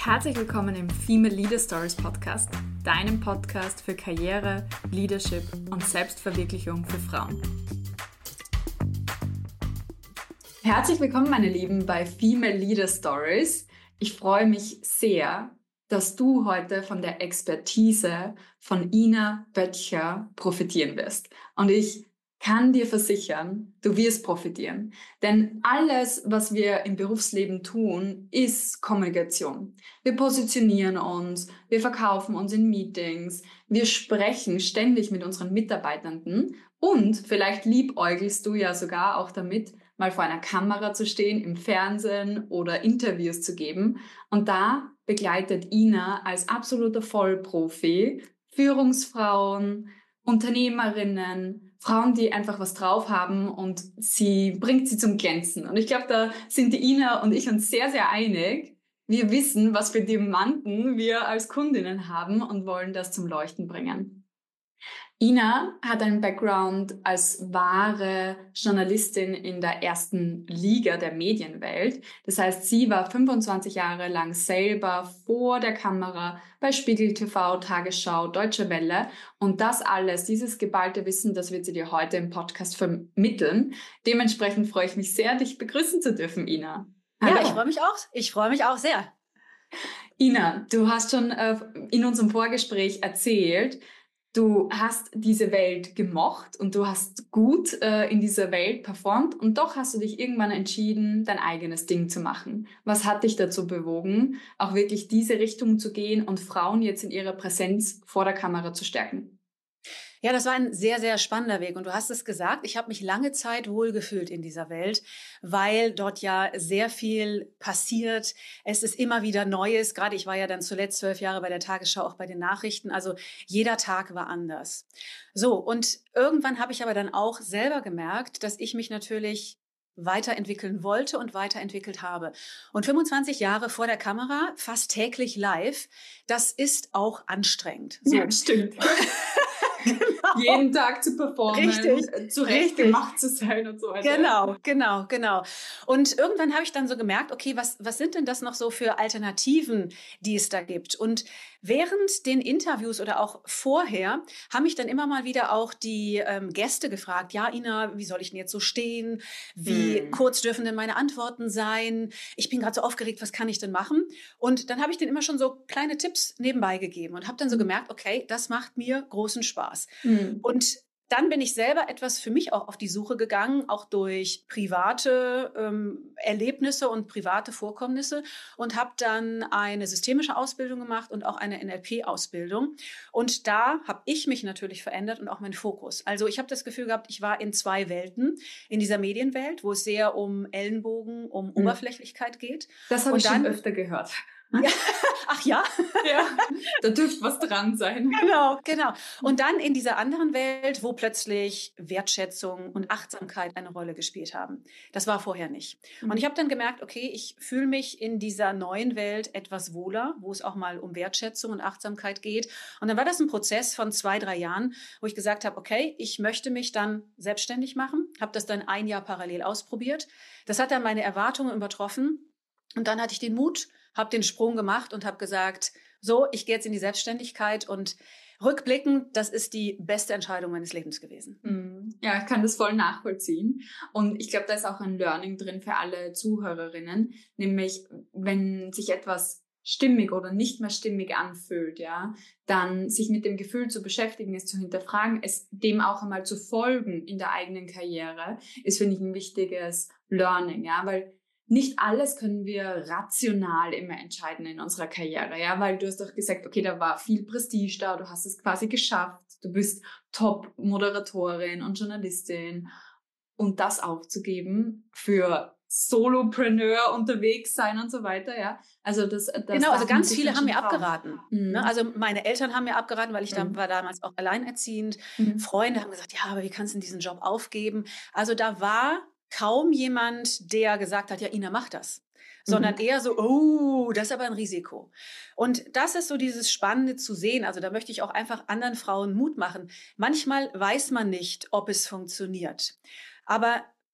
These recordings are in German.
Herzlich willkommen im Female Leader Stories Podcast, deinem Podcast für Karriere, Leadership und Selbstverwirklichung für Frauen. Herzlich willkommen, meine Lieben, bei Female Leader Stories. Ich freue mich sehr, dass du heute von der Expertise von Ina Böttcher profitieren wirst. Und ich kann dir versichern, du wirst profitieren. Denn alles, was wir im Berufsleben tun, ist Kommunikation. Wir positionieren uns, wir verkaufen uns in Meetings, wir sprechen ständig mit unseren Mitarbeitenden und vielleicht liebäugelst du ja sogar auch damit, mal vor einer Kamera zu stehen, im Fernsehen oder Interviews zu geben. Und da begleitet Ina als absoluter Vollprofi Führungsfrauen, Unternehmerinnen, Frauen, die einfach was drauf haben und sie bringt sie zum Glänzen. Und ich glaube, da sind die Ina und ich uns sehr, sehr einig. Wir wissen, was für Diamanten wir als Kundinnen haben und wollen das zum Leuchten bringen. Ina hat einen Background als wahre Journalistin in der ersten Liga der Medienwelt. Das heißt, sie war 25 Jahre lang selber vor der Kamera bei Spiegel TV, Tagesschau, Deutsche Welle. Und das alles, dieses geballte Wissen, das wird sie dir heute im Podcast vermitteln. Dementsprechend freue ich mich sehr, dich begrüßen zu dürfen, Ina. Hallo. Ja, ich freue mich auch. Ich freue mich auch sehr. Ina, du hast schon in unserem Vorgespräch erzählt, du hast diese Welt gemocht und du hast gut in dieser Welt performt und doch hast du dich irgendwann entschieden, dein eigenes Ding zu machen. Was hat dich dazu bewogen, auch wirklich diese Richtung zu gehen und Frauen jetzt in ihrer Präsenz vor der Kamera zu stärken? Ja, das war ein sehr, sehr spannender Weg. Und du hast es gesagt, ich habe mich lange Zeit wohlgefühlt in dieser Welt, weil dort ja sehr viel passiert. Es ist immer wieder Neues. Gerade ich war ja dann zuletzt 12 Jahre bei der Tagesschau, auch bei den Nachrichten. Also jeder Tag war anders. So, und irgendwann habe ich aber dann auch selber gemerkt, dass ich mich natürlich weiterentwickeln wollte und weiterentwickelt habe. Und 25 Jahre vor der Kamera, fast täglich live, das ist auch anstrengend. So. Ja, stimmt. Genau. Jeden Tag zu performen, zurecht gemacht zu sein und so weiter. Genau. Und irgendwann habe ich dann so gemerkt, okay, was sind denn das noch so für Alternativen, die es da gibt? Und während den Interviews oder auch vorher haben mich dann immer mal wieder auch die Gäste gefragt, ja, Ina, wie soll ich denn jetzt so stehen? Wie kurz dürfen denn meine Antworten sein? Ich bin gerade so aufgeregt, was kann ich denn machen? Und dann habe ich denen immer schon so kleine Tipps nebenbei gegeben und habe dann so gemerkt, okay, das macht mir großen Spaß. Und dann bin ich selber etwas für mich auch auf die Suche gegangen, auch durch private Erlebnisse und private Vorkommnisse und habe dann eine systemische Ausbildung gemacht und auch eine NLP-Ausbildung. Und da habe ich mich natürlich verändert und auch mein Fokus. Also ich habe das Gefühl gehabt, ich war in zwei Welten. In dieser Medienwelt, wo es sehr um Ellenbogen, um Oberflächlichkeit geht. Das habe ich schon öfter gehört. Ja. Ach ja? Ja, da dürfte was dran sein. Genau. Und dann in dieser anderen Welt, wo plötzlich Wertschätzung und Achtsamkeit eine Rolle gespielt haben. Das war vorher nicht. Und ich habe dann gemerkt, okay, ich fühle mich in dieser neuen Welt etwas wohler, wo es auch mal um Wertschätzung und Achtsamkeit geht. Und dann war das ein Prozess von 2-3 Jahren, wo ich gesagt habe, okay, ich möchte mich dann selbstständig machen. Habe das dann 1 Jahr parallel ausprobiert. Das hat dann meine Erwartungen übertroffen. Und dann hatte ich den Mut, habe den Sprung gemacht und habe gesagt, so, ich gehe jetzt in die Selbstständigkeit und rückblickend, das ist die beste Entscheidung meines Lebens gewesen. Ja, ich kann das voll nachvollziehen. Und ich glaube, da ist auch ein Learning drin für alle Zuhörerinnen, nämlich wenn sich etwas stimmig oder nicht mehr stimmig anfühlt, ja, dann sich mit dem Gefühl zu beschäftigen, es zu hinterfragen, es dem auch einmal zu folgen in der eigenen Karriere, ist, finde ich, ein wichtiges Learning, ja, weil nicht alles können wir rational immer entscheiden in unserer Karriere, ja, weil du hast doch gesagt, okay, da war viel Prestige da, du hast es quasi geschafft, du bist Top-Moderatorin und Journalistin und das aufzugeben für Solopreneur unterwegs sein und so weiter, ja. Also das genau, also ganz viele haben mir abgeraten. Ne? Also meine Eltern haben mir abgeraten, weil ich war damals auch alleinerziehend. Freunde haben gesagt, ja, aber wie kannst du diesen Job aufgeben? Also da war kaum jemand, der gesagt hat, ja, Ina, mach das. Sondern eher so, oh, das ist aber ein Risiko. Und das ist so dieses Spannende zu sehen. Also da möchte ich auch einfach anderen Frauen Mut machen. Manchmal weiß man nicht, ob es funktioniert. Aber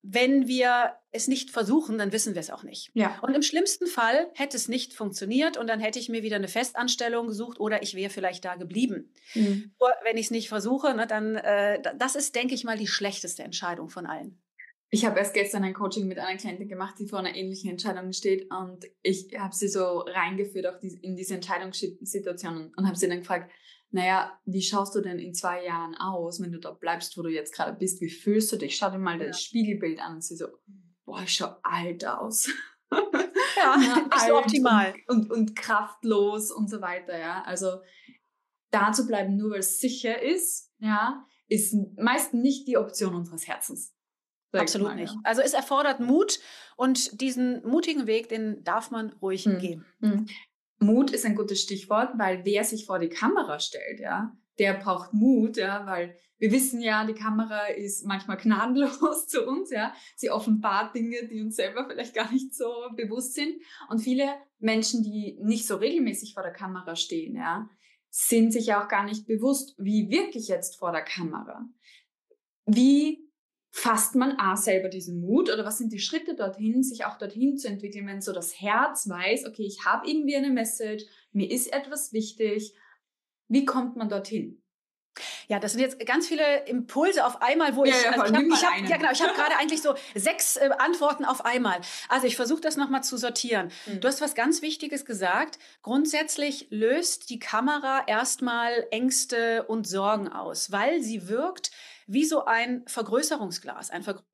wenn wir es nicht versuchen, dann wissen wir es auch nicht. Ja. Und im schlimmsten Fall hätte es nicht funktioniert und dann hätte ich mir wieder eine Festanstellung gesucht oder ich wäre vielleicht da geblieben. Nur wenn ich es nicht versuche, ne, dann das ist, denke ich mal, die schlechteste Entscheidung von allen. Ich habe erst gestern ein Coaching mit einer Klientin gemacht, die vor einer ähnlichen Entscheidung steht, und ich habe sie so reingeführt auch in diese Entscheidungssituationen und habe sie dann gefragt, naja, wie schaust du denn in 2 Jahren aus, wenn du da bleibst, wo du jetzt gerade bist? Wie fühlst du dich? Schau dir mal das Spiegelbild an. Und sie so, boah, ich schaue alt aus. Ja, nicht so optimal. Und kraftlos und so weiter, ja. Also da zu bleiben, nur weil es sicher ist, ja, ist meist nicht die Option unseres Herzens. Absolut nicht. Also es erfordert Mut und diesen mutigen Weg, den darf man ruhig gehen. Mut ist ein gutes Stichwort, weil wer sich vor die Kamera stellt, ja, der braucht Mut, ja, weil wir wissen ja, die Kamera ist manchmal gnadenlos zu uns, ja. Sie offenbart Dinge, die uns selber vielleicht gar nicht so bewusst sind. Und viele Menschen, die nicht so regelmäßig vor der Kamera stehen, ja, sind sich ja auch gar nicht bewusst, wie wirke ich jetzt vor der Kamera? Wie fasst man selber diesen Mut, oder was sind die Schritte dorthin, sich auch dorthin zu entwickeln, wenn so das Herz weiß, okay, ich habe irgendwie eine Message, mir ist etwas wichtig. Wie kommt man dorthin? Ja, das sind jetzt ganz viele Impulse auf einmal, wo ich habe gerade eigentlich so 6 Antworten auf einmal. Also ich versuche das nochmal zu sortieren. Du hast was ganz Wichtiges gesagt. Grundsätzlich löst die Kamera erstmal Ängste und Sorgen aus, weil sie wirkt wie so ein Vergrößerungsglas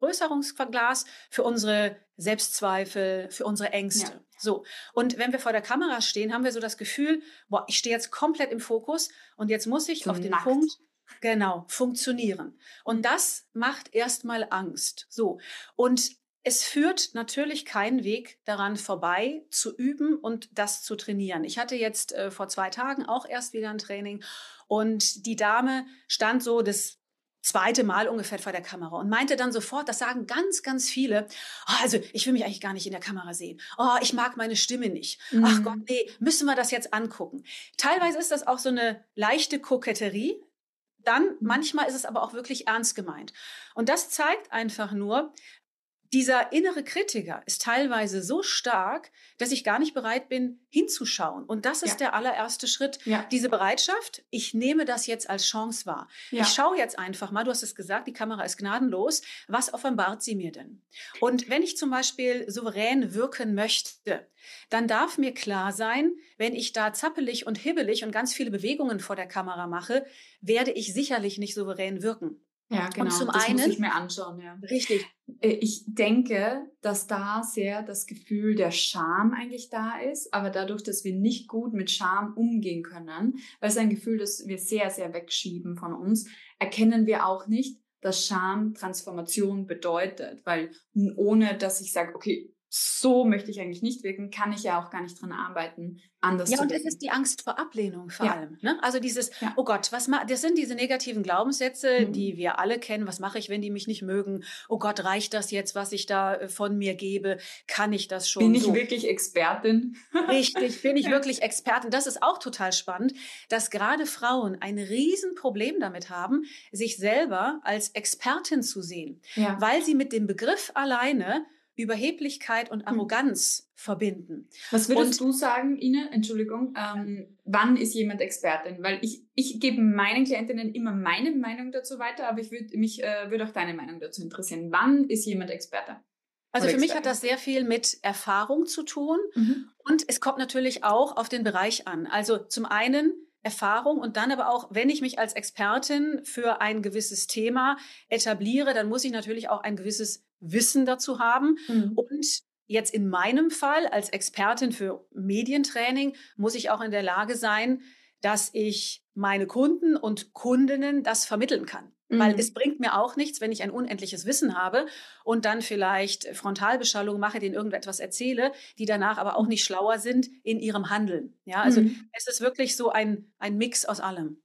für unsere Selbstzweifel, für unsere Ängste. Ja. So. Und wenn wir vor der Kamera stehen, haben wir so das Gefühl, boah, ich stehe jetzt komplett im Fokus und jetzt muss ich auf den Punkt funktionieren. Und das macht erstmal Angst. So. Und es führt natürlich keinen Weg daran vorbei, zu üben und das zu trainieren. Ich hatte jetzt vor 2 Tagen auch erst wieder ein Training und die Dame stand so das 2. Mal ungefähr vor der Kamera und meinte dann sofort, das sagen ganz, ganz viele, also ich will mich eigentlich gar nicht in der Kamera sehen. Oh, ich mag meine Stimme nicht. Ach Gott, nee, müssen wir das jetzt angucken. Teilweise ist das auch so eine leichte Koketterie. Dann manchmal ist es aber auch wirklich ernst gemeint. Und das zeigt einfach nur, dieser innere Kritiker ist teilweise so stark, dass ich gar nicht bereit bin, hinzuschauen. Und das ist der allererste Schritt. Ja. Diese Bereitschaft, ich nehme das jetzt als Chance wahr. Ja. Ich schaue jetzt einfach mal, du hast es gesagt, die Kamera ist gnadenlos. Was offenbart sie mir denn? Und wenn ich zum Beispiel souverän wirken möchte, dann darf mir klar sein, wenn ich da zappelig und hibbelig und ganz viele Bewegungen vor der Kamera mache, werde ich sicherlich nicht souverän wirken. Ja, genau. Und zum das einen, muss ich mir anschauen, ja. Richtig. Ich denke, dass da sehr das Gefühl der Scham eigentlich da ist, aber dadurch, dass wir nicht gut mit Scham umgehen können, weil es ein Gefühl, das wir sehr, sehr wegschieben von uns, erkennen wir auch nicht, dass Scham Transformation bedeutet, weil ohne, dass ich sage, okay, so möchte ich eigentlich nicht wirken, kann ich ja auch gar nicht dran arbeiten, anders zu wirken. Ja, und es ist die Angst vor Ablehnung vor allem. Ne? Also dieses, oh Gott, das sind diese negativen Glaubenssätze, die wir alle kennen. Was mache ich, wenn die mich nicht mögen? Oh Gott, reicht das jetzt, was ich da von mir gebe? Kann ich das schon? Bin ich wirklich Expertin? Richtig, bin ich wirklich Expertin? Das ist auch total spannend, dass gerade Frauen ein Riesenproblem damit haben, sich selber als Expertin zu sehen. Ja. Weil sie mit dem Begriff alleine Überheblichkeit und Arroganz verbinden. Was würdest du sagen, Ine, Entschuldigung, wann ist jemand Expertin? Weil ich gebe meinen Klientinnen immer meine Meinung dazu weiter, aber mich würde auch deine Meinung dazu interessieren. Wann ist jemand Experte? Also für mich hat das sehr viel mit Erfahrung zu tun und es kommt natürlich auch auf den Bereich an. Also zum einen Erfahrung und dann aber auch, wenn ich mich als Expertin für ein gewisses Thema etabliere, dann muss ich natürlich auch ein gewisses Wissen dazu haben. Und jetzt in meinem Fall als Expertin für Medientraining muss ich auch in der Lage sein, dass ich meine Kunden und Kundinnen das vermitteln kann. Weil es bringt mir auch nichts, wenn ich ein unendliches Wissen habe und dann vielleicht Frontalbeschallung mache, denen irgendetwas erzähle, die danach aber auch nicht schlauer sind in ihrem Handeln. Ja, also es ist wirklich so ein Mix aus allem.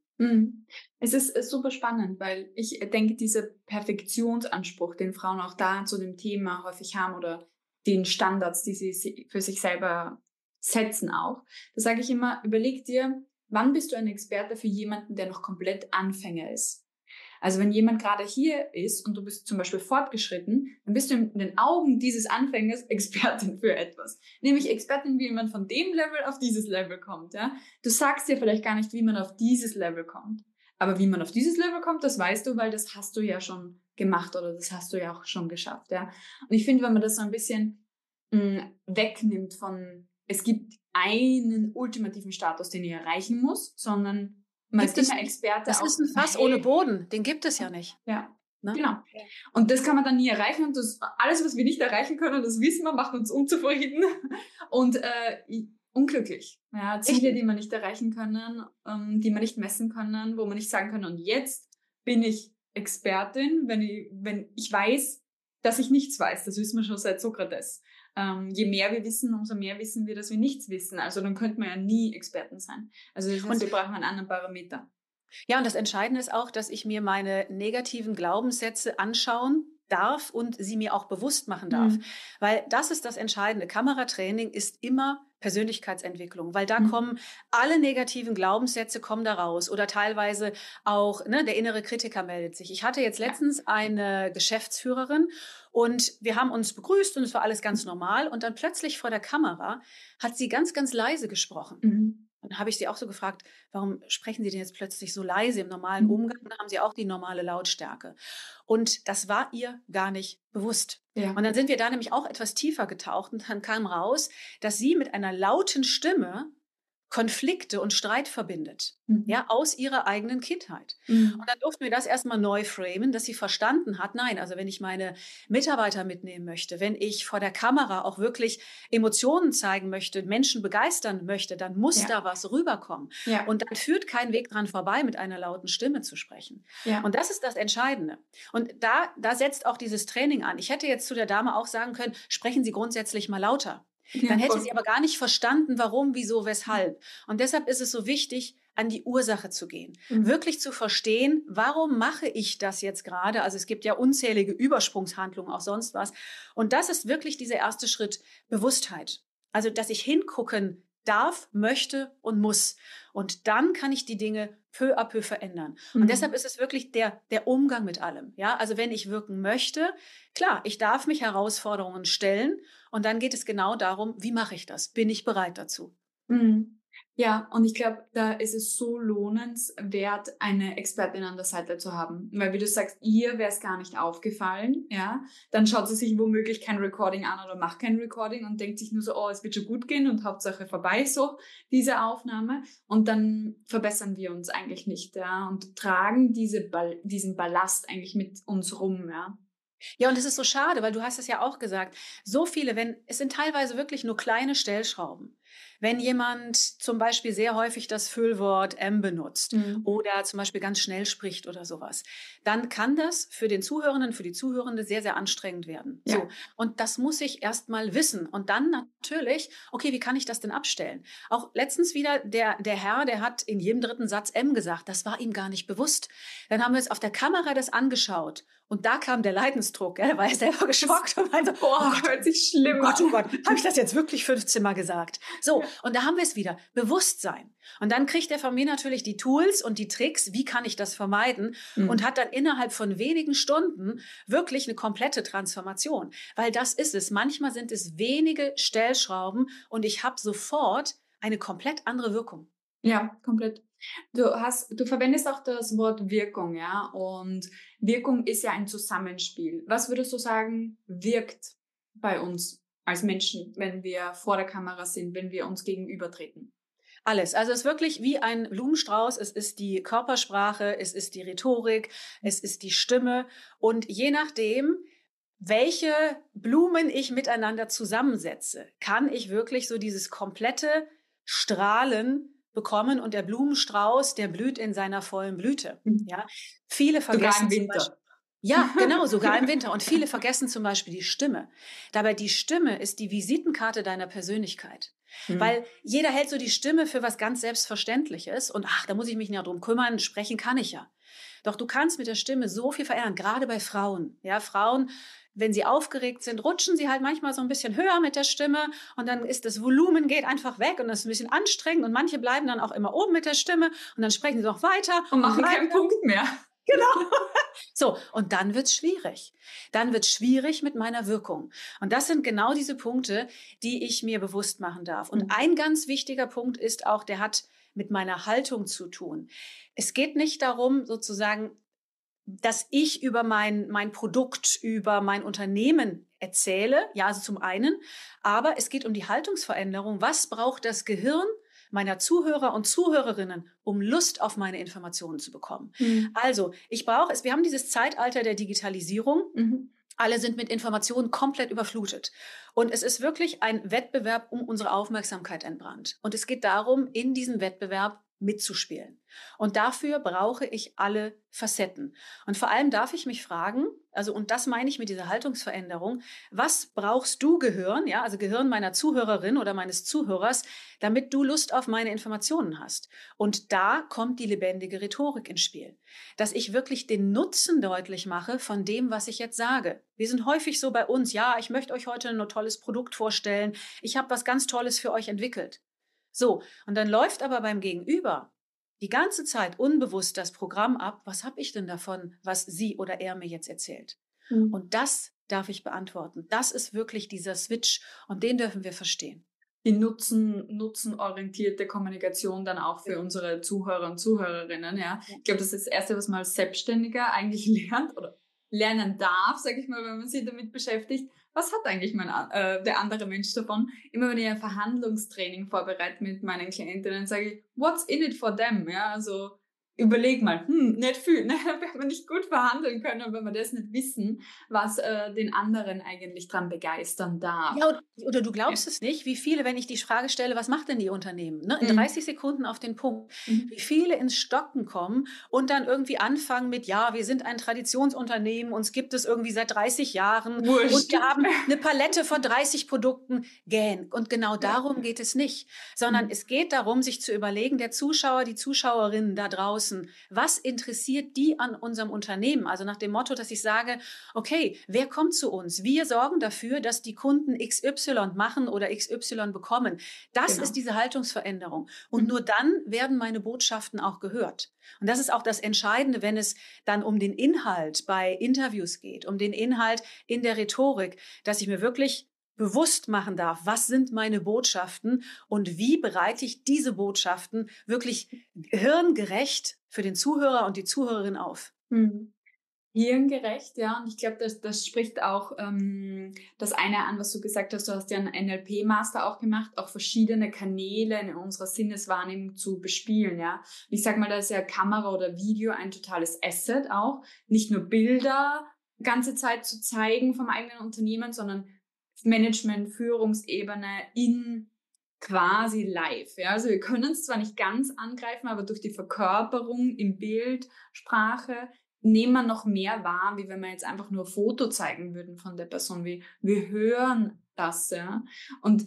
Es ist super spannend, weil ich denke, dieser Perfektionsanspruch, den Frauen auch da zu dem Thema häufig haben oder den Standards, die sie für sich selber setzen auch, da sage ich immer, überleg dir, wann bist du ein Experte für jemanden, der noch komplett Anfänger ist? Also wenn jemand gerade hier ist und du bist zum Beispiel fortgeschritten, dann bist du in den Augen dieses Anfängers Expertin für etwas. Nämlich Expertin, wie man von dem Level auf dieses Level kommt. Ja? Du sagst dir vielleicht gar nicht, wie man auf dieses Level kommt. Aber wie man auf dieses Level kommt, das weißt du, weil das hast du ja schon gemacht oder das hast du ja auch schon geschafft. Ja? Und ich finde, wenn man das so ein bisschen wegnimmt von, es gibt einen ultimativen Status, den ich erreichen muss, sondern man ist immer Experte. Das ist ein Fass ohne Boden, den gibt es ja nicht. Ja, ne? Genau. Und das kann man dann nie erreichen und das, alles, was wir nicht erreichen können, das wissen wir, macht uns unzufrieden und unglücklich. Ja, Ziele, die wir nicht erreichen können, die wir nicht messen können, wo wir nicht sagen können, und jetzt bin ich Expertin, wenn ich weiß, dass ich nichts weiß. Das wissen wir schon seit Sokrates. Je mehr wir wissen, umso mehr wissen wir, dass wir nichts wissen. Also dann könnte man ja nie Experten sein. Also das heißt, wir brauchen einen anderen Parameter. Ja, und das Entscheidende ist auch, dass ich mir meine negativen Glaubenssätze anschauen darf und sie mir auch bewusst machen darf. Weil das ist das Entscheidende. Kameratraining ist immer Persönlichkeitsentwicklung, weil da kommen alle negativen Glaubenssätze kommen da raus oder teilweise auch, der innere Kritiker meldet sich. Ich hatte jetzt letztens eine Geschäftsführerin und wir haben uns begrüßt und es war alles ganz normal und dann plötzlich vor der Kamera hat sie ganz, ganz leise gesprochen. Und dann habe ich sie auch so gefragt, warum sprechen Sie denn jetzt plötzlich so leise im normalen Umgang? Dann haben Sie auch die normale Lautstärke. Und das war ihr gar nicht bewusst. Ja. Und dann sind wir da nämlich auch etwas tiefer getaucht und dann kam raus, dass sie mit einer lauten Stimme Konflikte und Streit verbindet, aus ihrer eigenen Kindheit. Und dann durften wir das erstmal neu framen, dass sie verstanden hat, nein, also wenn ich meine Mitarbeiter mitnehmen möchte, wenn ich vor der Kamera auch wirklich Emotionen zeigen möchte, Menschen begeistern möchte, dann muss da was rüberkommen. Ja. Und dann führt kein Weg dran vorbei, mit einer lauten Stimme zu sprechen. Ja. Und das ist das Entscheidende. Und da setzt auch dieses Training an. Ich hätte jetzt zu der Dame auch sagen können, sprechen Sie grundsätzlich mal lauter. Dann hätte sie aber gar nicht verstanden, warum, wieso, weshalb. Und deshalb ist es so wichtig, an die Ursache zu gehen. Wirklich zu verstehen, warum mache ich das jetzt gerade? Also es gibt ja unzählige Übersprungshandlungen, auch sonst was. Und das ist wirklich dieser erste Schritt, Bewusstheit. Also, dass ich hingucken darf, möchte und muss. Und dann kann ich die Dinge peu à peu verändern. Und deshalb ist es wirklich der Umgang mit allem. Ja, also wenn ich wirken möchte, klar, ich darf mich Herausforderungen stellen. Und dann geht es genau darum, wie mache ich das? Bin ich bereit dazu? Ja, und ich glaube, da ist es so lohnenswert, eine Expertin an der Seite zu haben. Weil wie du sagst, ihr wäre es gar nicht aufgefallen, ja. Dann schaut sie sich womöglich kein Recording an oder macht kein Recording und denkt sich nur so, oh, es wird schon gut gehen und Hauptsache vorbei, so, diese Aufnahme. Und dann verbessern wir uns eigentlich nicht, ja. Und tragen diesen Ballast eigentlich mit uns rum, ja. Ja, und es ist so schade, weil du hast es ja auch gesagt, so viele, es sind teilweise wirklich nur kleine Stellschrauben. Wenn jemand zum Beispiel sehr häufig das Füllwort benutzt oder zum Beispiel ganz schnell spricht oder sowas, dann kann das für den Zuhörenden, für die Zuhörende sehr, sehr anstrengend werden. Ja. So. Und das muss ich erst mal wissen. Und dann natürlich, okay, wie kann ich das denn abstellen? Auch letztens wieder der Herr, der hat in jedem dritten Satz gesagt. Das war ihm gar nicht bewusst. Dann haben wir uns auf der Kamera das angeschaut. Und da kam der Leidensdruck. Er war selber geschockt und meinte, oh Gott, hört sich schlimm an. Oh Gott, habe ich das jetzt wirklich 15 Mal gesagt? So, und da haben wir es wieder. Bewusstsein. Und dann kriegt er von mir natürlich die Tools und die Tricks, wie kann ich das vermeiden? Und hat dann innerhalb von wenigen Stunden wirklich eine komplette Transformation. Weil das ist es. Manchmal sind es wenige Stellschrauben und ich habe sofort eine komplett andere Wirkung. Ja, komplett. Du verwendest auch das Wort Wirkung, ja, und Wirkung ist ja ein Zusammenspiel. Was würdest du sagen, wirkt bei uns als Menschen, wenn wir vor der Kamera sind, wenn wir uns gegenübertreten? Alles. Also es ist wirklich wie ein Blumenstrauß. Es ist die Körpersprache, es ist die Rhetorik, es ist die Stimme. Und je nachdem, welche Blumen ich miteinander zusammensetze, kann ich wirklich so dieses komplette Strahlen bekommen und der Blumenstrauß, der blüht in seiner vollen Blüte. Ja, viele vergessen sogar im Winter. Ja, genau, sogar im Winter. Und viele vergessen zum Beispiel die Stimme. Dabei die Stimme ist die Visitenkarte deiner Persönlichkeit. Weil jeder hält so die Stimme für was ganz Selbstverständliches und da muss ich mich nicht drum kümmern, sprechen kann ich ja. Doch du kannst mit der Stimme so viel verändern, gerade bei Frauen. Ja, Frauen, wenn sie aufgeregt sind, rutschen sie halt manchmal so ein bisschen höher mit der Stimme und dann ist das Volumen geht einfach weg und das ist ein bisschen anstrengend und manche bleiben dann auch immer oben mit der Stimme und dann sprechen sie noch weiter. Und machen keinen Punkt mehr. Genau. So, und dann wird's schwierig. Dann wird's schwierig mit meiner Wirkung. Und das sind genau diese Punkte, die ich mir bewusst machen darf. Und ein ganz wichtiger Punkt ist auch, der hat mit meiner Haltung zu tun. Es geht nicht darum, sozusagen, dass ich über mein Produkt, über mein Unternehmen erzähle. Ja, also zum einen. Aber es geht um die Haltungsveränderung. Was braucht das Gehirn meiner Zuhörer und Zuhörerinnen, um Lust auf meine Informationen zu bekommen? Also, wir haben dieses Zeitalter der Digitalisierung. Alle sind mit Informationen komplett überflutet. Und es ist wirklich ein Wettbewerb um unsere Aufmerksamkeit entbrannt. Und es geht darum, in diesem Wettbewerb mitzuspielen. Und dafür brauche ich alle Facetten. Und vor allem darf ich mich fragen, und das meine ich mit dieser Haltungsveränderung, was brauchst du Gehirn, ja, also Gehirn meiner Zuhörerin oder meines Zuhörers, damit du Lust auf meine Informationen hast? Und da kommt die lebendige Rhetorik ins Spiel. Dass ich wirklich den Nutzen deutlich mache von dem, was ich jetzt sage. Wir sind häufig so bei uns, ja, ich möchte euch heute ein tolles Produkt vorstellen, ich habe was ganz Tolles für euch entwickelt. So, und dann läuft aber beim Gegenüber die ganze Zeit unbewusst das Programm ab, was habe ich denn davon, was sie oder er mir jetzt erzählt? Und das darf ich beantworten. Das ist wirklich dieser Switch und den dürfen wir verstehen. Die nutzenorientierte Kommunikation dann auch für unsere Zuhörer und Zuhörerinnen. Ja. Ich glaube, das ist das Erste, was man als Selbstständiger eigentlich lernt oder lernen darf, sage ich mal, wenn man sich damit beschäftigt. Was hat eigentlich der andere Mensch davon? Immer wenn ich ein Verhandlungstraining vorbereite mit meinen Klientinnen, sage ich, what's in it for them? Ja, also überleg mal, nicht viel, ne? Wenn wir nicht gut verhandeln können und wenn wir das nicht wissen, was den anderen eigentlich dran begeistern darf. Ja, oder du glaubst es nicht, wie viele, wenn ich die Frage stelle, was macht denn die Unternehmen? Ne? In 30 Sekunden auf den Punkt. Wie viele ins Stocken kommen und dann irgendwie anfangen mit, ja, wir sind ein Traditionsunternehmen, uns gibt es irgendwie seit 30 Jahren Wurscht. Und wir haben eine Palette von 30 Produkten. Gähn. Und genau darum geht es nicht, sondern es geht darum, sich zu überlegen, der Zuschauer, die Zuschauerinnen da draußen, was interessiert die an unserem Unternehmen? Also nach dem Motto, dass ich sage, okay, wer kommt zu uns? Wir sorgen dafür, dass die Kunden XY machen oder XY bekommen. Das ist diese Haltungsveränderung. Und nur dann werden meine Botschaften auch gehört. Und das ist auch das Entscheidende, wenn es dann um den Inhalt bei Interviews geht, um den Inhalt in der Rhetorik, dass ich mir wirklich bewusst machen darf, was sind meine Botschaften und wie bereite ich diese Botschaften wirklich hirngerecht für den Zuhörer und die Zuhörerin auf. Hirngerecht, ja. Und ich glaube, das spricht auch das eine an, was du gesagt hast. Du hast ja einen NLP-Master auch gemacht, auch verschiedene Kanäle in unserer Sinneswahrnehmung zu bespielen, ja. Und ich sag mal, da ist ja Kamera oder Video ein totales Asset auch. Nicht nur Bilder ganze Zeit zu zeigen vom eigenen Unternehmen, sondern Management, Führungsebene in quasi live. Ja? Also wir können es zwar nicht ganz angreifen, aber durch die Verkörperung im Bild, Sprache, nehmen wir noch mehr wahr, wie wenn wir jetzt einfach nur ein Foto zeigen würden von der Person. Wir hören das, ja. Und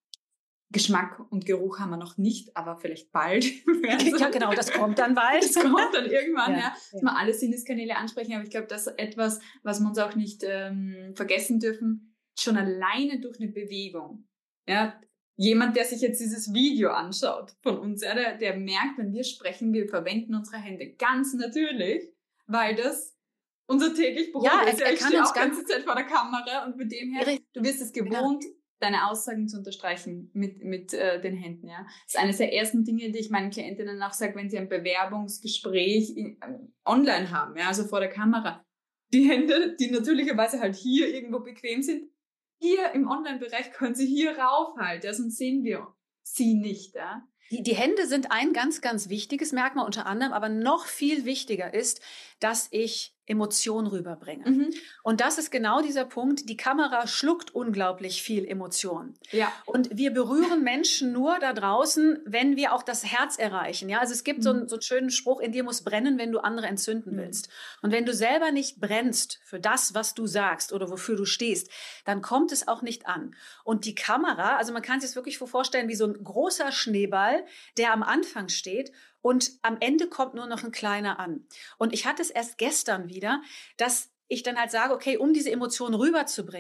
Geschmack und Geruch haben wir noch nicht, aber vielleicht bald. Ja, genau, das kommt dann bald. Das kommt dann irgendwann, ja. Dass wir alle Sinneskanäle ansprechen. Aber ich glaube, das ist etwas, was wir uns auch nicht vergessen dürfen, schon alleine durch eine Bewegung. Ja, jemand, der sich jetzt dieses Video anschaut von uns, ja, der merkt, wenn wir sprechen, wir verwenden unsere Hände ganz natürlich, weil das unser täglich Brot ist. Ja, ich stehe auch die ganze Zeit vor der Kamera und mit dem her, du wirst es gewohnt, deine Aussagen zu unterstreichen mit den Händen. Ja, das ist eines der ersten Dinge, die ich meinen Klientinnen auch sage, wenn sie ein Bewerbungsgespräch online haben, ja, also vor der Kamera. Die Hände, die natürlicherweise halt hier irgendwo bequem sind, hier im Online-Bereich können sie hier raufhalten, sonst sehen wir sie nicht. Ja? Die Hände sind ein ganz, ganz wichtiges Merkmal unter anderem, aber noch viel wichtiger ist, dass ich Emotion rüberbringe. Und das ist genau dieser Punkt. Die Kamera schluckt unglaublich viel Emotion. Ja. Und wir berühren Menschen nur da draußen, wenn wir auch das Herz erreichen. Ja, also es gibt so einen schönen Spruch, in dir muss brennen, wenn du andere entzünden willst. Und wenn du selber nicht brennst für das, was du sagst oder wofür du stehst, dann kommt es auch nicht an. Und die Kamera, also man kann sich das wirklich vorstellen wie so ein großer Schneeball, der am Anfang steht und am Ende kommt nur noch ein kleiner an. Und ich hatte es erst gestern wieder, dass ich dann halt sage, okay, um diese Emotionen rüberzubringen,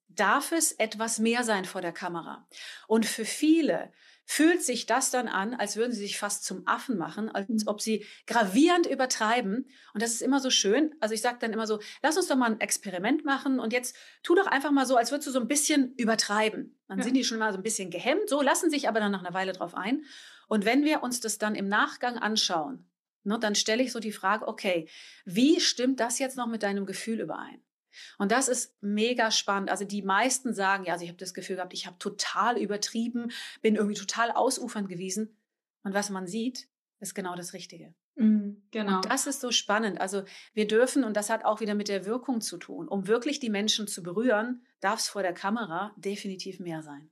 darf es etwas mehr sein vor der Kamera. Und für viele fühlt sich das dann an, als würden sie sich fast zum Affen machen, als ob sie gravierend übertreiben. Und das ist immer so schön. Also ich sage dann immer so, lass uns doch mal ein Experiment machen und jetzt tu doch einfach mal so, als würdest du so ein bisschen übertreiben. Dann sind die schon mal so ein bisschen gehemmt, so lassen sich aber dann nach einer Weile drauf ein. Und wenn wir uns das dann im Nachgang anschauen, ne, dann stelle ich so die Frage, okay, wie stimmt das jetzt noch mit deinem Gefühl überein? Und das ist mega spannend. Also die meisten sagen, ja, also ich habe das Gefühl gehabt, ich habe total übertrieben, bin irgendwie total ausufernd gewesen. Und was man sieht, ist genau das Richtige. Genau. Und das ist so spannend. Also wir dürfen, und das hat auch wieder mit der Wirkung zu tun, um wirklich die Menschen zu berühren, darf es vor der Kamera definitiv mehr sein.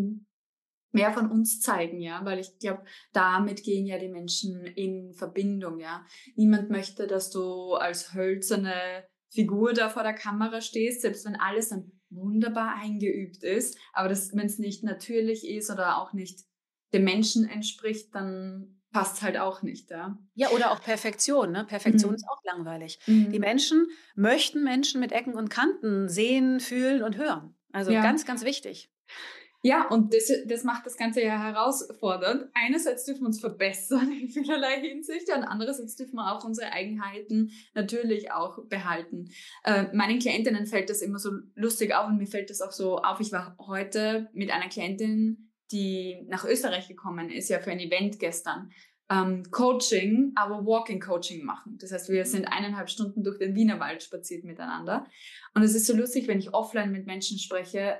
Mehr von uns zeigen, ja, weil ich glaube, damit gehen ja die Menschen in Verbindung, ja. Niemand möchte, dass du als hölzerne Figur da vor der Kamera stehst, selbst wenn alles dann wunderbar eingeübt ist, aber wenn es nicht natürlich ist oder auch nicht dem Menschen entspricht, dann passt es halt auch nicht, ja. Ja, oder auch Perfektion, ne? Perfektion ist auch langweilig. Die Menschen möchten Menschen mit Ecken und Kanten sehen, fühlen und hören. Also ganz, ganz wichtig. Ja, und das macht das Ganze ja herausfordernd. Einerseits dürfen wir uns verbessern in vielerlei Hinsicht und andererseits dürfen wir auch unsere Eigenheiten natürlich auch behalten. Meinen Klientinnen fällt das immer so lustig auf und mir fällt das auch so auf. Ich war heute mit einer Klientin, die nach Österreich gekommen ist, ja für ein Event gestern, Coaching, aber Walking-Coaching machen. Das heißt, wir sind 1,5 Stunden durch den Wienerwald spaziert miteinander. Und es ist so lustig, wenn ich offline mit Menschen spreche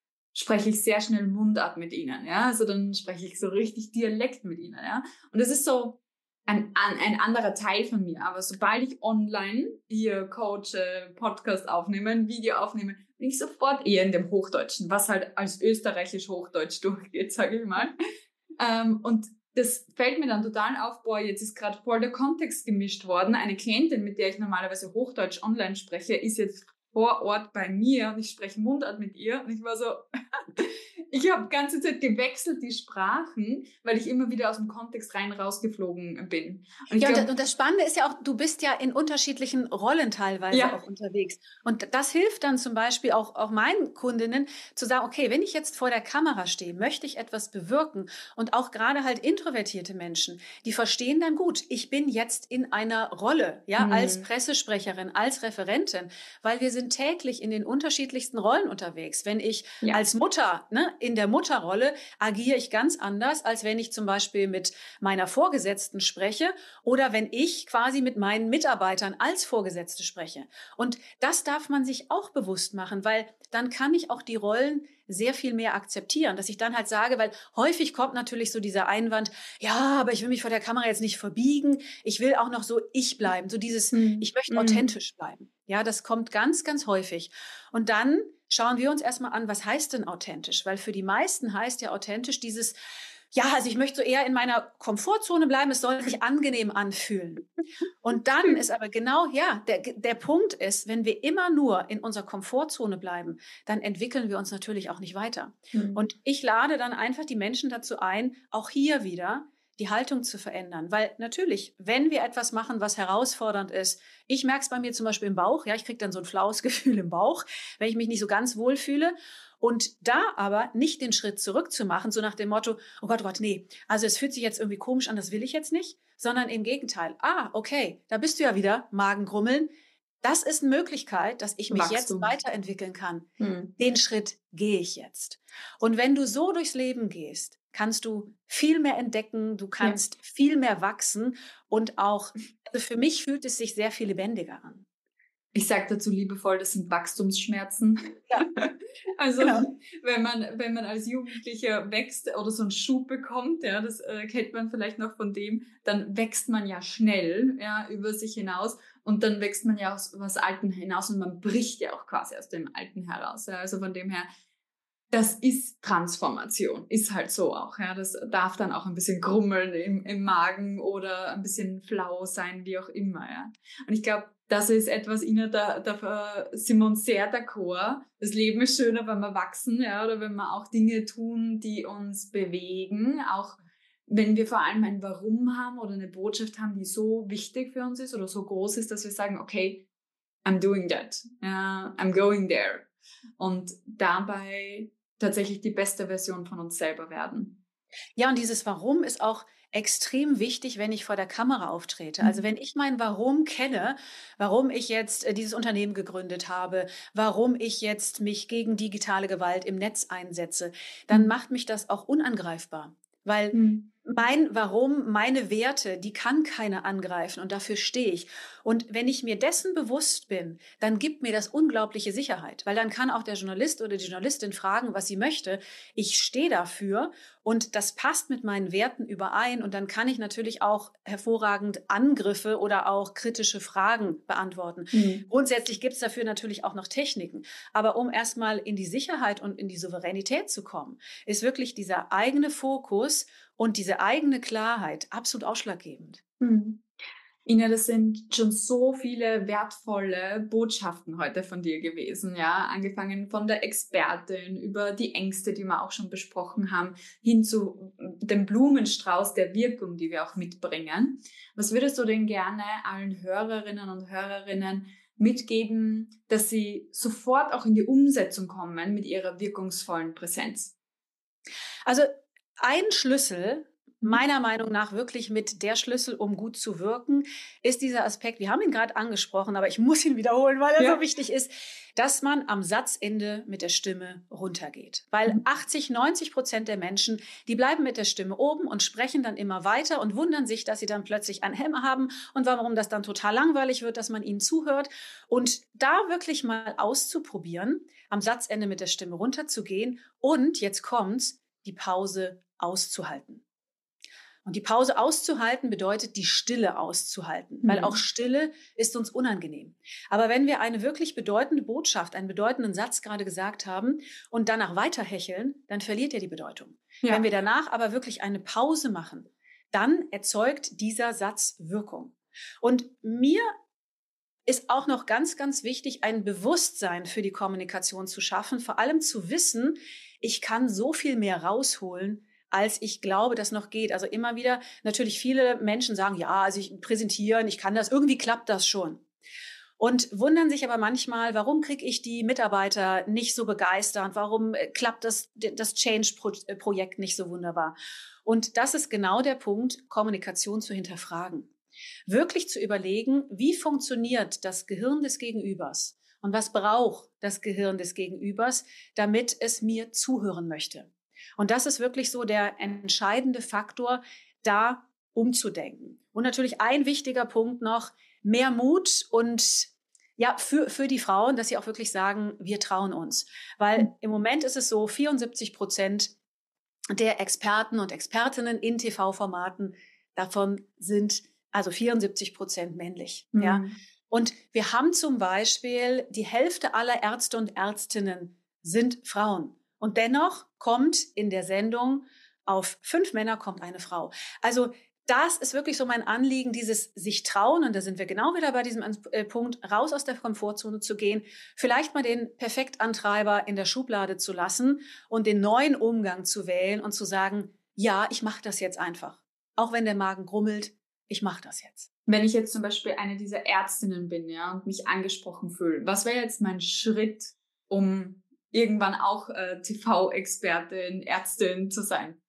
ich sehr schnell Mundart mit ihnen, ja, also dann spreche ich so richtig Dialekt mit ihnen, ja, und das ist so ein anderer Teil von mir, aber sobald ich online hier coache, Podcast aufnehme, ein Video aufnehme, bin ich sofort eher in dem Hochdeutschen, was halt als österreichisch Hochdeutsch durchgeht, sage ich mal, und das fällt mir dann total auf, boah, jetzt ist gerade voll der Kontext gemischt worden, eine Klientin, mit der ich normalerweise Hochdeutsch online spreche, ist jetzt vor Ort bei mir und ich spreche Mundart mit ihr und ich war so, ich habe die ganze Zeit gewechselt die Sprachen, weil ich immer wieder aus dem Kontext rein rausgeflogen bin. Und das Spannende ist ja auch, du bist ja in unterschiedlichen Rollen teilweise auch unterwegs. Und das hilft dann zum Beispiel auch meinen Kundinnen zu sagen, okay, wenn ich jetzt vor der Kamera stehe, möchte ich etwas bewirken. Und auch gerade halt introvertierte Menschen, die verstehen dann gut, ich bin jetzt in einer Rolle, ja, als Pressesprecherin, als Referentin, weil wir sind täglich in den unterschiedlichsten Rollen unterwegs. Wenn ich als Mutter, ne, in der Mutterrolle agiere ich ganz anders, als wenn ich zum Beispiel mit meiner Vorgesetzten spreche oder wenn ich quasi mit meinen Mitarbeitern als Vorgesetzte spreche. Und das darf man sich auch bewusst machen, weil dann kann ich auch die Rollen sehr viel mehr akzeptieren, dass ich dann halt sage, weil häufig kommt natürlich so dieser Einwand, ja, aber ich will mich vor der Kamera jetzt nicht verbiegen, ich will auch noch so ich bleiben, so dieses, ich möchte authentisch bleiben. Ja, das kommt ganz, ganz häufig. Und dann schauen wir uns erstmal an, was heißt denn authentisch? Weil für die meisten heißt ja authentisch dieses, ja, also ich möchte so eher in meiner Komfortzone bleiben, es soll sich angenehm anfühlen. Und dann ist aber genau, ja, der Punkt ist, wenn wir immer nur in unserer Komfortzone bleiben, dann entwickeln wir uns natürlich auch nicht weiter. Und ich lade dann einfach die Menschen dazu ein, auch hier wieder die Haltung zu verändern. Weil natürlich, wenn wir etwas machen, was herausfordernd ist, ich merke es bei mir zum Beispiel im Bauch, ja, ich kriege dann so ein flaues Gefühl im Bauch, wenn ich mich nicht so ganz wohl fühle. Und da aber nicht den Schritt zurück zu machen, so nach dem Motto, oh Gott, nee, also es fühlt sich jetzt irgendwie komisch an, das will ich jetzt nicht, sondern im Gegenteil, okay, da bist du ja wieder, Magengrummeln. Das ist eine Möglichkeit, dass ich mich jetzt weiterentwickeln kann. Den Schritt gehe ich jetzt. Und wenn du so durchs Leben gehst, kannst du viel mehr entdecken, du kannst viel mehr wachsen und auch, also für mich fühlt es sich sehr viel lebendiger an. Ich sage dazu liebevoll, das sind Wachstumsschmerzen. Ja. Also wenn man als Jugendlicher wächst oder so einen Schub bekommt, ja, das kennt man vielleicht noch von dem, dann wächst man ja schnell, ja, über sich hinaus und dann wächst man ja aus was Alten hinaus und man bricht ja auch quasi aus dem Alten heraus. Ja. Also von dem her, das ist Transformation, ist halt so auch. Ja, das darf dann auch ein bisschen grummeln im Magen oder ein bisschen flau sein, wie auch immer. Ja, und ich glaube, das ist etwas, Ina, da sind wir uns sehr d'accord. Das Leben ist schöner, wenn wir wachsen, ja, oder wenn wir auch Dinge tun, die uns bewegen, auch wenn wir vor allem ein Warum haben oder eine Botschaft haben, die so wichtig für uns ist oder so groß ist, dass wir sagen, okay, I'm doing that, I'm going there. und dabei tatsächlich die beste Version von uns selber werden. Ja, und dieses Warum ist auch extrem wichtig, wenn ich vor der Kamera auftrete. Also wenn ich mein Warum kenne, warum ich jetzt dieses Unternehmen gegründet habe, warum ich jetzt mich gegen digitale Gewalt im Netz einsetze, dann macht mich das auch unangreifbar. Weil mein Warum, meine Werte, die kann keiner angreifen und dafür stehe ich. Und wenn ich mir dessen bewusst bin, dann gibt mir das unglaubliche Sicherheit, weil dann kann auch der Journalist oder die Journalistin fragen, was sie möchte. Ich stehe dafür und das passt mit meinen Werten überein und dann kann ich natürlich auch hervorragend Angriffe oder auch kritische Fragen beantworten. Grundsätzlich gibt es dafür natürlich auch noch Techniken, aber um erstmal in die Sicherheit und in die Souveränität zu kommen, ist wirklich dieser eigene Fokus und diese eigene Klarheit absolut ausschlaggebend. Ina, das sind schon so viele wertvolle Botschaften heute von dir gewesen, ja, angefangen von der Expertin über die Ängste, die wir auch schon besprochen haben, hin zu dem Blumenstrauß der Wirkung, die wir auch mitbringen. Was würdest du denn gerne allen Hörerinnen und Hörerinnen mitgeben, dass sie sofort auch in die Umsetzung kommen mit ihrer wirkungsvollen Präsenz? Also ein Schlüssel, meiner Meinung nach wirklich mit der Schlüssel, um gut zu wirken, ist dieser Aspekt, wir haben ihn gerade angesprochen, aber ich muss ihn wiederholen, weil er so wichtig ist, dass man am Satzende mit der Stimme runtergeht. Weil 80-90% der Menschen, die bleiben mit der Stimme oben und sprechen dann immer weiter und wundern sich, dass sie dann plötzlich einen Hämmer haben und warum das dann total langweilig wird, dass man ihnen zuhört. Und da wirklich mal auszuprobieren, am Satzende mit der Stimme runterzugehen und, jetzt kommt's, die Pause auszuhalten. Und die Pause auszuhalten bedeutet, die Stille auszuhalten, weil auch Stille ist uns unangenehm. Aber wenn wir eine wirklich bedeutende Botschaft, einen bedeutenden Satz gerade gesagt haben und danach weiterhecheln, dann verliert er die Bedeutung. Ja. Wenn wir danach aber wirklich eine Pause machen, dann erzeugt dieser Satz Wirkung. Und mir ist auch noch ganz, ganz wichtig, ein Bewusstsein für die Kommunikation zu schaffen, vor allem zu wissen, ich kann so viel mehr rausholen, als ich glaube, das noch geht. Also immer wieder, natürlich viele Menschen sagen, ja, also ich präsentieren, ich kann das, irgendwie klappt das schon. Und wundern sich aber manchmal, warum kriege ich die Mitarbeiter nicht so begeistert? Warum klappt das Change-Projekt nicht so wunderbar? Und das ist genau der Punkt, Kommunikation zu hinterfragen. Wirklich zu überlegen, wie funktioniert das Gehirn des Gegenübers und was braucht das Gehirn des Gegenübers, damit es mir zuhören möchte. Und das ist wirklich so der entscheidende Faktor, da umzudenken. Und natürlich ein wichtiger Punkt noch, mehr Mut und ja, für die Frauen, dass sie auch wirklich sagen, wir trauen uns. Weil im Moment ist es so, 74% der Experten und Expertinnen in TV-Formaten, davon sind also 74% männlich. Ja. Und wir haben zum Beispiel die Hälfte aller Ärzte und Ärztinnen sind Frauen. Und dennoch kommt in der Sendung auf 5 Männer kommt eine Frau. Also das ist wirklich so mein Anliegen, dieses sich trauen, und da sind wir genau wieder bei diesem Punkt, raus aus der Komfortzone zu gehen, vielleicht mal den Perfektantreiber in der Schublade zu lassen und den neuen Umgang zu wählen und zu sagen, ja, ich mache das jetzt einfach. Auch wenn der Magen grummelt, ich mache das jetzt. Wenn ich jetzt zum Beispiel eine dieser Ärztinnen bin, ja, und mich angesprochen fühle, was wäre jetzt mein Schritt, um irgendwann auch TV-Expertin, Ärztin zu sein?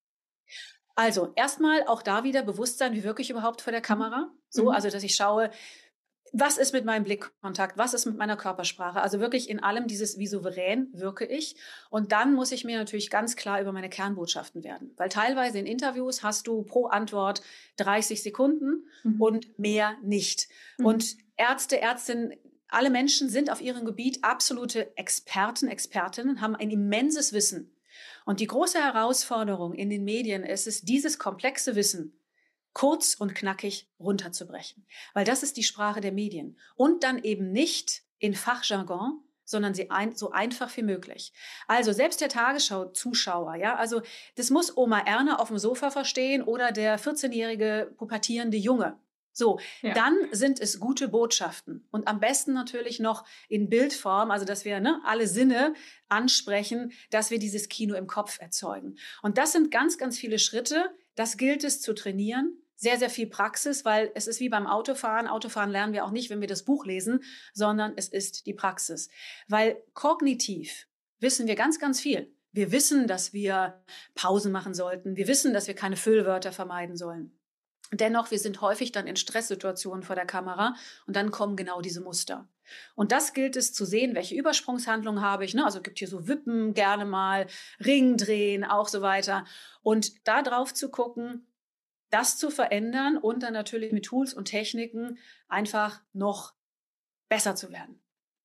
Also erstmal auch da wieder Bewusstsein, wie wirke ich überhaupt vor der Kamera? So, also dass ich schaue, was ist mit meinem Blickkontakt, was ist mit meiner Körpersprache? Also wirklich in allem dieses, wie souverän wirke ich. Und dann muss ich mir natürlich ganz klar über meine Kernbotschaften werden. Weil teilweise in Interviews hast du pro Antwort 30 Sekunden und mehr nicht. Und Ärzte, Ärztinnen, alle Menschen sind auf ihrem Gebiet absolute Experten, Expertinnen, haben ein immenses Wissen. Und die große Herausforderung in den Medien ist es, dieses komplexe Wissen kurz und knackig runterzubrechen. Weil das ist die Sprache der Medien. Und dann eben nicht in Fachjargon, sondern so einfach wie möglich. Also selbst der Tagesschau-Zuschauer, ja, also das muss Oma Erna auf dem Sofa verstehen oder der 14-jährige pubertierende Junge. So, dann sind es gute Botschaften und am besten natürlich noch in Bildform, also dass wir alle Sinne ansprechen, dass wir dieses Kino im Kopf erzeugen. Und das sind ganz, ganz viele Schritte. Das gilt es zu trainieren, sehr, sehr viel Praxis, weil es ist wie beim Autofahren. Autofahren lernen wir auch nicht, wenn wir das Buch lesen, sondern es ist die Praxis. Weil kognitiv wissen wir ganz, ganz viel. Wir wissen, dass wir Pausen machen sollten. Wir wissen, dass wir keine Füllwörter vermeiden sollen. Dennoch, wir sind häufig dann in Stresssituationen vor der Kamera und dann kommen genau diese Muster. Und das gilt es zu sehen, welche Übersprungshandlung habe ich. Ne? Also es gibt hier so Wippen gerne mal, Ring drehen, auch so weiter. Und da drauf zu gucken, das zu verändern und dann natürlich mit Tools und Techniken einfach noch besser zu werden.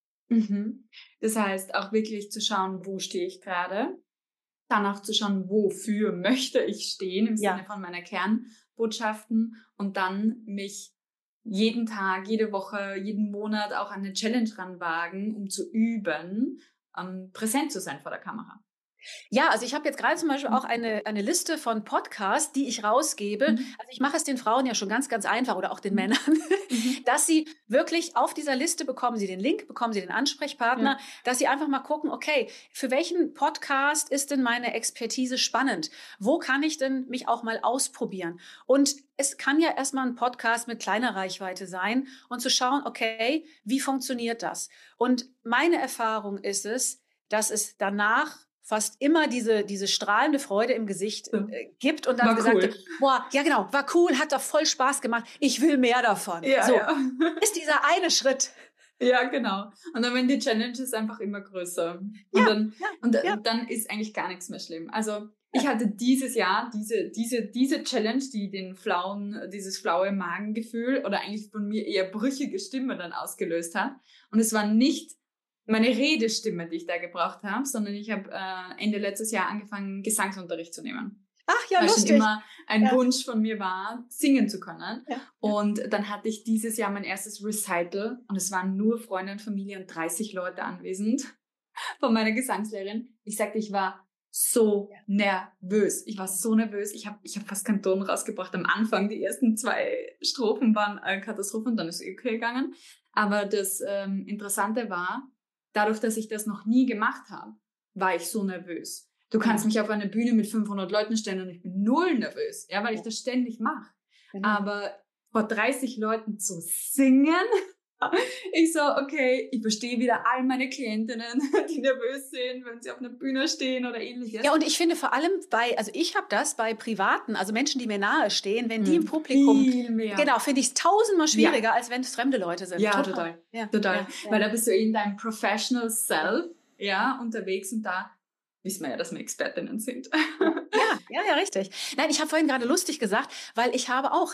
Mhm. Das heißt, auch wirklich zu schauen, wo stehe ich gerade. Dann auch zu schauen, wofür möchte ich stehen im Sinne von meiner Kernbotschaften. Und dann mich jeden Tag, jede Woche, jeden Monat auch an eine Challenge ranwagen, um zu üben, präsent zu sein vor der Kamera. Ja, also ich habe jetzt gerade zum Beispiel auch eine Liste von Podcasts, die ich rausgebe. Also ich mache es den Frauen ja schon ganz, ganz einfach oder auch den Männern, dass sie wirklich auf dieser Liste bekommen sie den Link, bekommen sie den Ansprechpartner, dass sie einfach mal gucken, okay, für welchen Podcast ist denn meine Expertise spannend? Wo kann ich denn mich auch mal ausprobieren? Und es kann ja erstmal ein Podcast mit kleiner Reichweite sein und zu schauen, okay, wie funktioniert das? Und meine Erfahrung ist es, dass es danach fast immer diese strahlende Freude im Gesicht gibt und dann gesagt wird, boah, ja genau, war cool, hat doch voll Spaß gemacht, ich will mehr davon. Ja, so, ist dieser eine Schritt. Ja, genau. Und dann werden die Challenges einfach immer größer. Und dann ist eigentlich gar nichts mehr schlimm. Also ich hatte dieses Jahr diese Challenge, die den dieses flaue Magengefühl oder eigentlich von mir eher brüchige Stimme dann ausgelöst hat. Und es war nicht meine Redestimme, die ich da gebraucht habe, sondern ich habe Ende letztes Jahr angefangen, Gesangsunterricht zu nehmen. Ach ja, weil lustig. schon immer ein Wunsch von mir war, singen zu können. Ja. Und dann hatte ich dieses Jahr mein erstes Recital und es waren nur Freunde und Familie und 30 Leute anwesend von meiner Gesangslehrerin. Ich sagte, ich war so nervös. Ich war so nervös. Ich hab fast keinen Ton rausgebracht am Anfang. Die ersten 2 Strophen waren Katastrophe und dann ist es okay gegangen. Aber das Interessante war, dadurch, dass ich das noch nie gemacht habe, war ich so nervös. Du kannst mich auf eine Bühne mit 500 Leuten stellen und ich bin null nervös, weil ich das ständig mache. Genau. Aber vor 30 Leuten zu singen, ich so, okay, ich verstehe wieder all meine Klientinnen, die nervös sind, wenn sie auf einer Bühne stehen oder ähnliches. Ja, und ich finde vor allem ich habe das bei Privaten, also Menschen, die mir nahe stehen, wenn die im Publikum, viel mehr. Genau, finde ich es 1000-mal schwieriger, als wenn es fremde Leute sind. Ja, total. Ja. Weil da bist du in deinem Professional Self, unterwegs und da wissen wir ja, dass wir Expertinnen sind. Ja, richtig. Nein, ich habe vorhin gerade lustig gesagt, weil ich habe auch,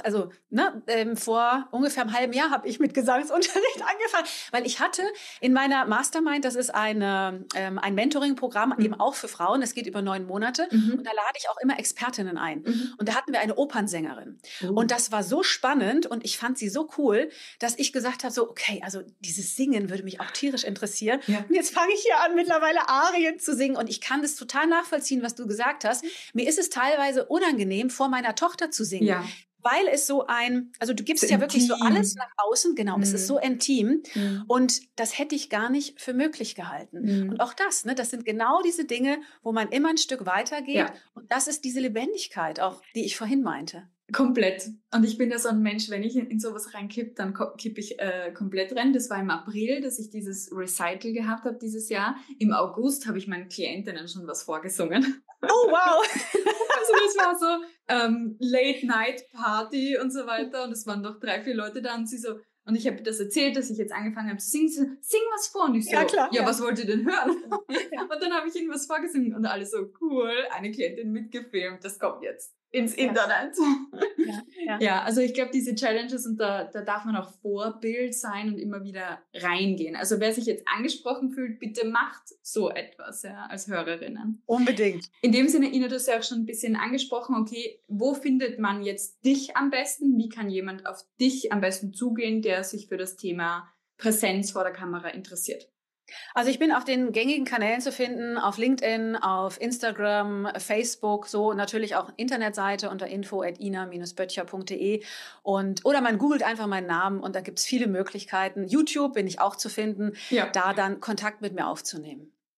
vor ungefähr einem halben Jahr habe ich mit Gesangsunterricht angefangen, weil ich hatte in meiner Mastermind, das ist ein Mentoring-Programm, eben auch für Frauen, das geht über 9 Monate und da lade ich auch immer Expertinnen ein. Und da hatten wir eine Opernsängerin und das war so spannend und ich fand sie so cool, dass ich gesagt habe, so okay, also dieses Singen würde mich auch tierisch interessieren und jetzt fange ich hier an, mittlerweile Arien zu singen und ich kann das total nachvollziehen, was du gesagt hast. Mir ist es teilweise unangenehm, vor meiner Tochter zu singen. Ja. Weil es so also du gibst so ja wirklich so alles nach außen, genau, es ist so intim und das hätte ich gar nicht für möglich gehalten. Und auch das sind genau diese Dinge, wo man immer ein Stück weitergeht und das ist diese Lebendigkeit auch, die ich vorhin meinte. Komplett. Und ich bin ja so ein Mensch, wenn ich in sowas reinkippe, dann kippe ich komplett rein. Das war im April, dass ich dieses Recital gehabt habe dieses Jahr. Im August habe ich meinen Klientinnen schon was vorgesungen. Oh, wow! Also das war so Late-Night-Party und so weiter. Und es waren doch 3, 4 Leute da und sie so... Und ich habe das erzählt, dass ich jetzt angefangen habe zu singen. Sing was vor. Und ich so, was wollt ihr denn hören? Und dann habe ich irgendwas vorgesungen und alle so, cool, eine Klientin mitgefilmt, das kommt jetzt ins Internet. Ja, also ich glaube, diese Challenges und da darf man auch Vorbild sein und immer wieder reingehen. Also wer sich jetzt angesprochen fühlt, bitte macht so etwas, als Hörerinnen. Unbedingt. In dem Sinne, Ina, du hast ja auch schon ein bisschen angesprochen, okay, wo findet man jetzt dich am besten? Wie kann jemand auf dich am besten zugehen, der sich für das Thema Präsenz vor der Kamera interessiert? Also ich bin auf den gängigen Kanälen zu finden, auf LinkedIn, auf Instagram, Facebook, so natürlich auch Internetseite unter info@ina-böttcher.de oder man googelt einfach meinen Namen und da gibt's viele Möglichkeiten. YouTube bin ich auch zu finden, da dann Kontakt mit mir aufzunehmen.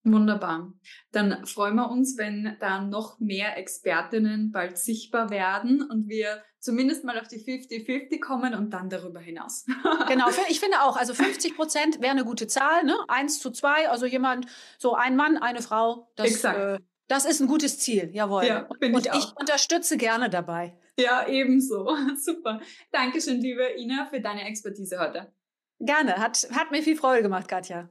Wunderbar. Dann freuen wir uns, wenn da noch mehr Expertinnen bald sichtbar werden und wir zumindest mal auf die 50-50 kommen und dann darüber hinaus. Genau, ich finde auch, also 50% wäre eine gute Zahl, ne? 1:2, also jemand, so ein Mann, eine Frau, das ist ein gutes Ziel, jawohl. Ja, und ich unterstütze gerne dabei. Ja, ebenso. Super. Dankeschön, liebe Ina, für deine Expertise heute. Gerne, hat mir viel Freude gemacht, Katja.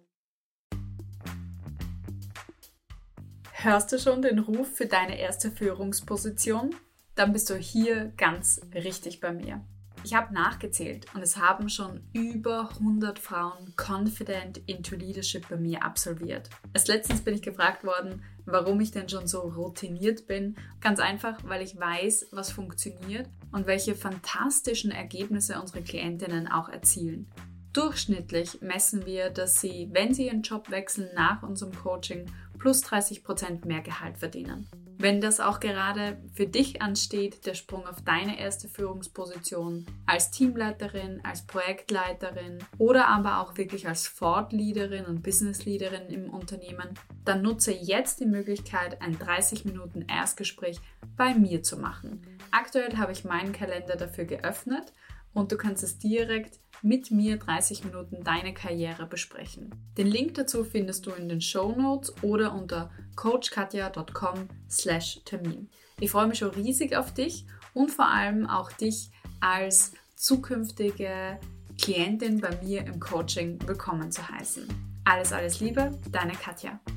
Hörst du schon den Ruf für deine erste Führungsposition? Dann bist du hier ganz richtig bei mir. Ich habe nachgezählt und es haben schon über 100 Frauen Confident into Leadership bei mir absolviert. Erst letztens bin ich gefragt worden, warum ich denn schon so routiniert bin. Ganz einfach, weil ich weiß, was funktioniert und welche fantastischen Ergebnisse unsere Klientinnen auch erzielen. Durchschnittlich messen wir, dass sie, wenn sie ihren Job wechseln nach unserem Coaching, plus 30% mehr Gehalt verdienen. Wenn das auch gerade für dich ansteht, der Sprung auf deine erste Führungsposition als Teamleiterin, als Projektleiterin oder aber auch wirklich als Thought-Leaderin und Business-Leaderin im Unternehmen, dann nutze jetzt die Möglichkeit, ein 30 Minuten Erstgespräch bei mir zu machen. Aktuell habe ich meinen Kalender dafür geöffnet und du kannst es direkt mit mir 30 Minuten deine Karriere besprechen. Den Link dazu findest du in den Shownotes oder unter coachkatja.com/Termin. Ich freue mich schon riesig auf dich und vor allem auch dich als zukünftige Klientin bei mir im Coaching willkommen zu heißen. Alles Liebe, deine Katja.